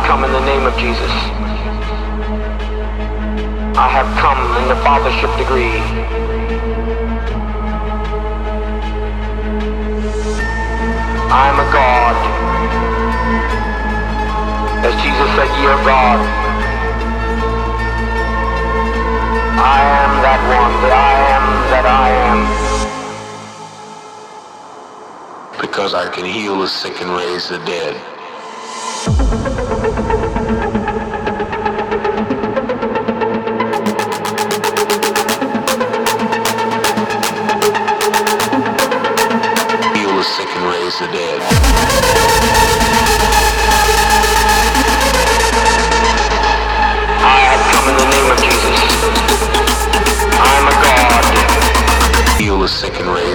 come in the name of Jesus. I have come in the fathership degree. I am a God. As Jesus said, ye are God. I am that one, that I am, that I am. Because I can heal the sick and raise the dead. Heal the sick and raise the dead. I have come in the name of Jesus. I am a God. Heal the sick and raise